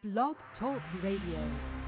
Blog Talk Radio.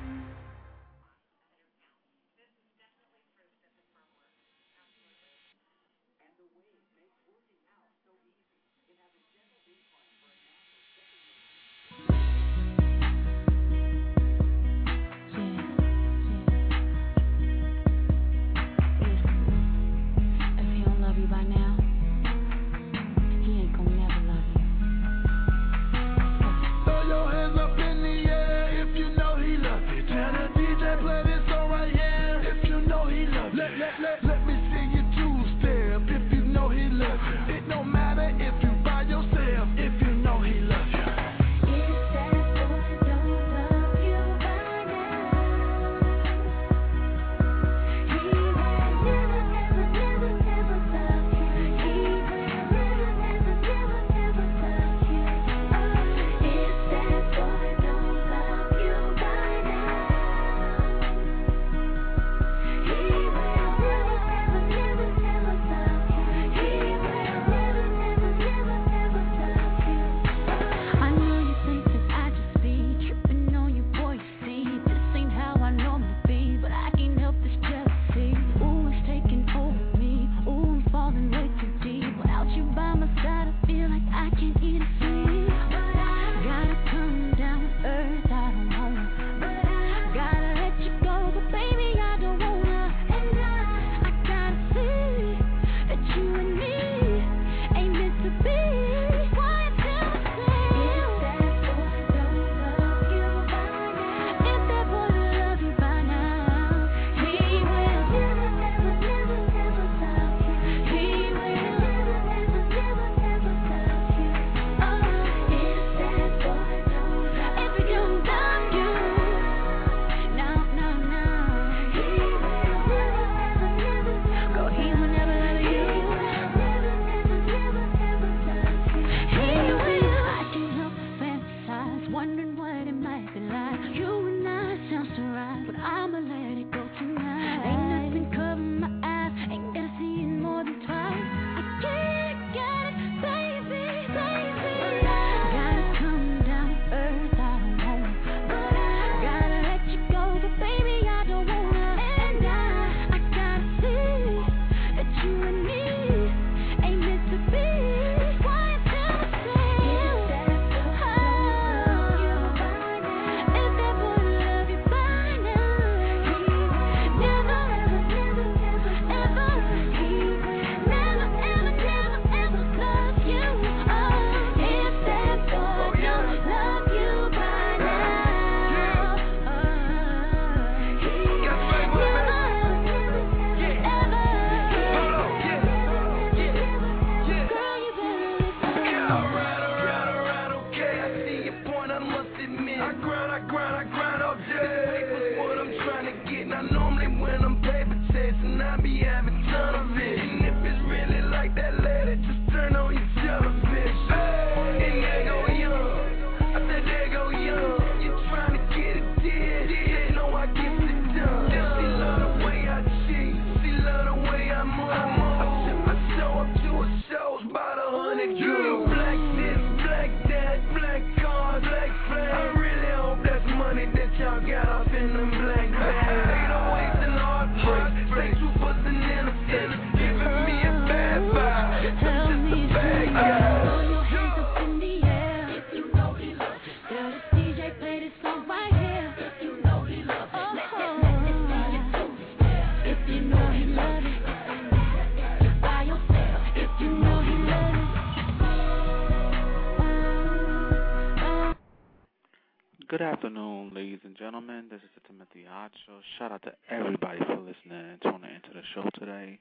Good afternoon, ladies and gentlemen. This is the Timothy Hot Show. Shout out to everybody for listening and tuning into the show today.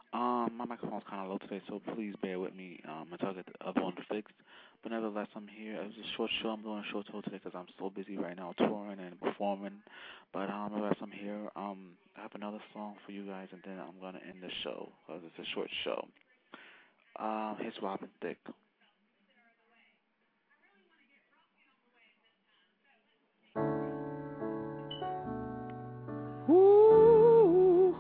My microphone's kind of low today, so please bear with me until I get the other one fixed. But nevertheless, I'm here. It was a short show. I'm doing a short show today because I'm so busy right now touring and performing. But nevertheless, I'm here. I have another song for you guys, and then I'm going to end the show because it's a short show. Here's Robin Thicke. Ooh,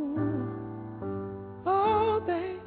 oh, babe.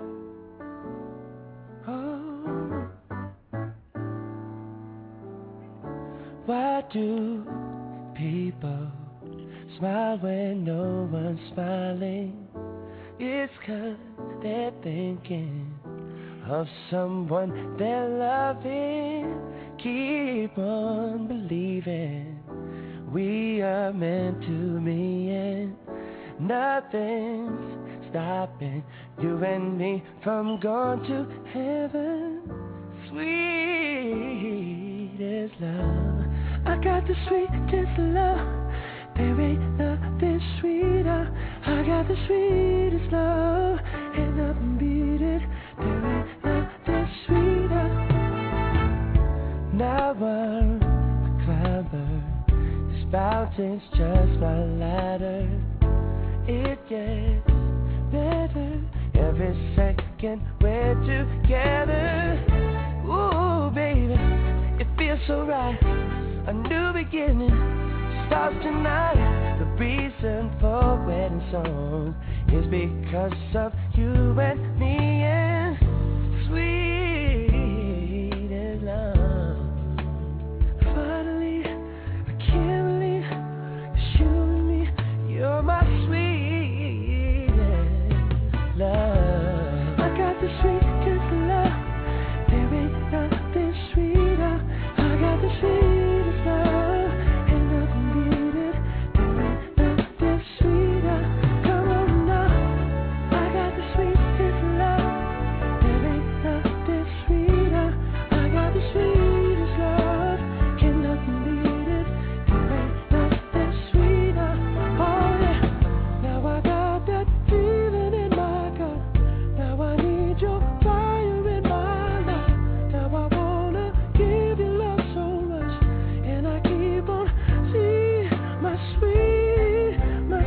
Oh. Why Why do people smile when no one's smiling? It's 'cause they're thinking of someone they're loving. Keep on believing we are meant to be, and nothing's stopping you and me from going to heaven. Sweet as love, I got the sweetest love. There ain't nothing sweeter. I got the sweetest love, and nothing beat it. There ain't nothing sweeter. Now I'm a climber. This mountain's just my ladder. It gets better every second we're together. Ooh, baby, it feels so right. A new beginning starts tonight. The reason for wedding songs is because of you and me, and sweet as love. Finally, I can't believe it's you and me. You're my sweetest love. I got the sweetest love. There ain't nothing sweeter. I got the sweetest love, and nothing beat it. There ain't nothing sweeter. Come on now. I got the sweetest love. There ain't nothing sweeter. I got the sweetest love, and nothing beat it. There ain't nothing sweeter. Oh yeah. Now I got that feeling in my gut. Now I need your fire in my life. Now I wanna give you love so much, and I keep on seeing my sweet, my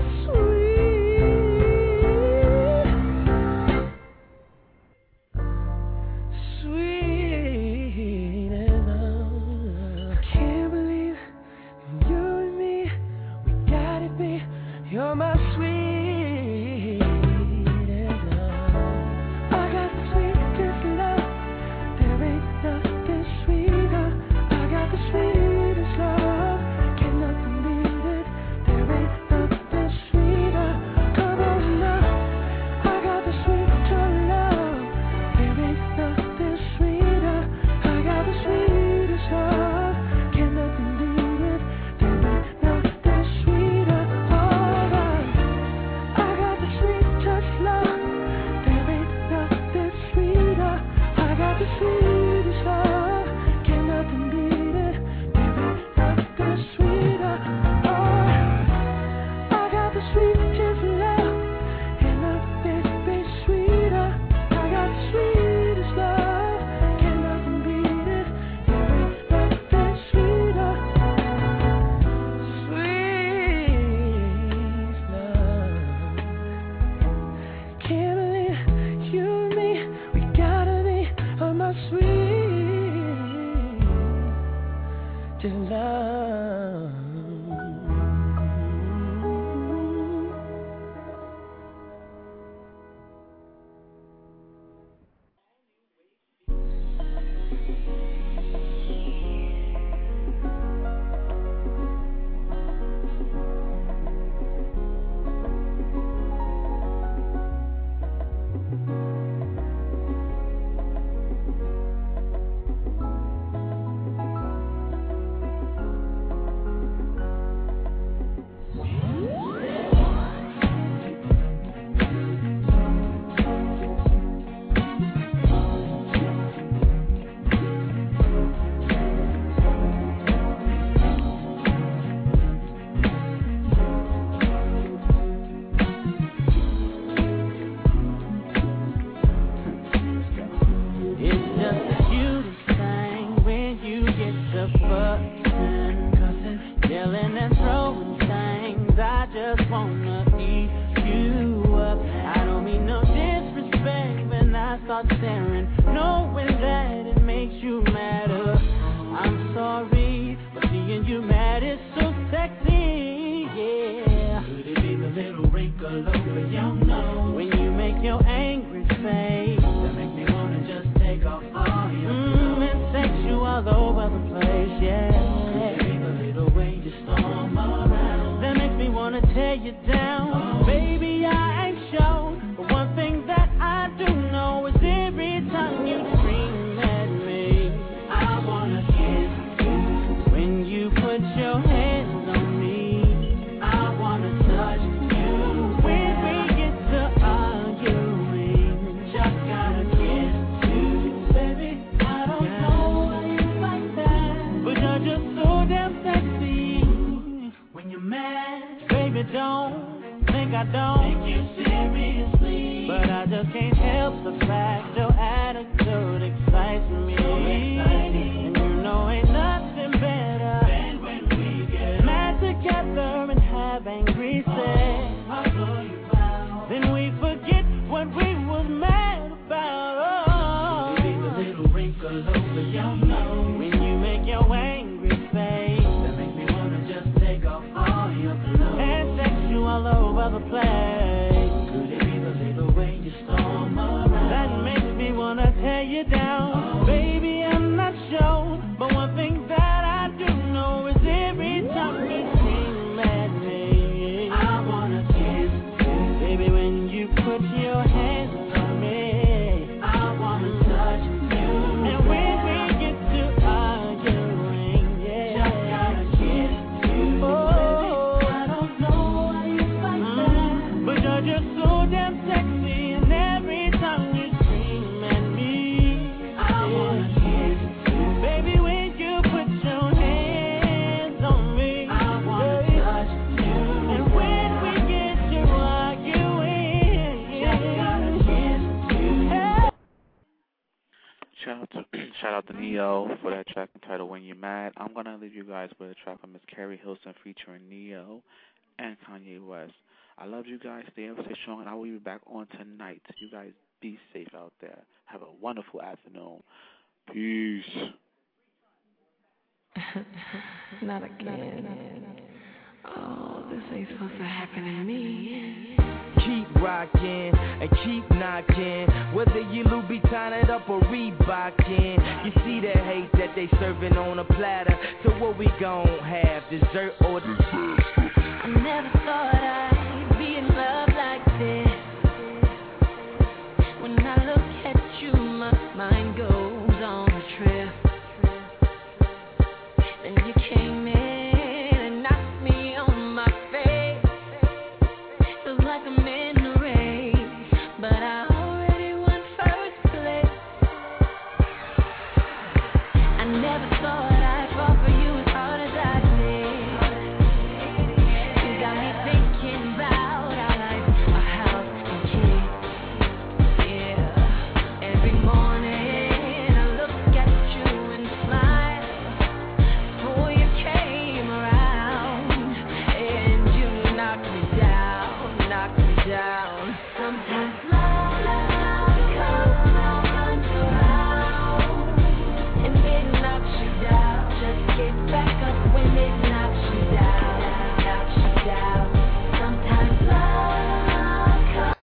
sweet love. I can't believe you and me, we got it, babe. You're my sweet love. I got the sweetest love. There ain't nothing sweeter. I got the sweetest love. Can nothing beat it. There ain't nothing sweeter. Come on now. I got the sweetest love. There ain't nothing sweeter. I got the sweetest love. Can nothing beat it. There ain't nothing sweeter. Alright. I got the sweetest love. There ain't nothing sweeter. I got the sweetest love. Can nothing beat it. There ain't nothing sweeter. Alright. I got the sweetest love, and nothing be sweeter. I got the sweetest love. Can nothing beat it. There ain't nothing sweeter. Sweet love. Can't believe you and me, we gotta be on my sweet love. start staring, knowing that it makes you madder. I'm sorry, but seeing you mad is so sexy, yeah. Could it be the little wrinkle over your nose? When you make your angry face, that make me wanna just take off all your clothes and sex you all over the place, yeah. Could it be the put your hands on me, I wanna touch you. When we get to arguing, just gotta get to you, baby. I don't know why you like that, but you're just so damn sexy. When you're mad, baby, don't think I don't take you seriously, but I just can't help the fact your attitude excites me. So exciting. And you know ain't nothing better than when we get mad together and have angry sex. Then we forget what we was mad about. Oh, leave a little wrinkle over your nose when you make your angry face. That makes me wanna just take off all your clothes and sex you all over the place. Could it be the little way you storm around that makes me wanna tear you down? Oh, baby, I'm not sure, but one thing that I do know is every time you scream at me, I wanna kiss you. Baby, when you put your hands on me, I wanna touch you. And when we get to arguing, yeah, just gotta kiss you. Oh, I don't know why you like that, but you're just so damn sexy. And every time you scream at me, I wanna kiss you. Baby, when you put your hands on me, I wanna touch you. And when we get to arguing, just gotta kiss you. Hey. Shout out to Neo for that track entitled When You're Mad. I'm going to leave you guys with a track from Miss Carrie Hilson featuring Neo and Kanye West. I love you guys. Stay up, stay strong, and I will be back on tonight. You guys be safe out there. Have a wonderful afternoon. Peace. Not again. Oh, this ain't supposed to happen to me. Keep rocking and keep knocking, whether you Louboutin it up or Reebokin. You see the hate that they serving on a platter, so what we gon' have, dessert or disaster? I never thought I'd be in love like this.